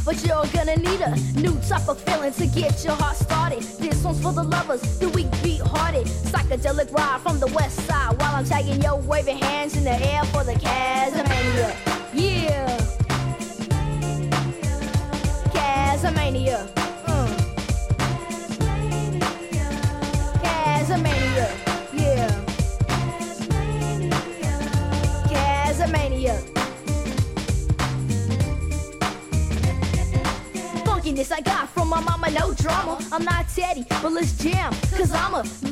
but you're gonna need a new type of feeling to get your heart started. This one's for the lovers, the weak beat-hearted. Psychedelic ride from the west side while I'm tagging your waving hands in the air for the Casamania. Yeah, Casamania. Casamania. Yeah, Casamania. Funkiness I got from my mama, no drama. I'm not Teddy, but let's jam, cause I'm a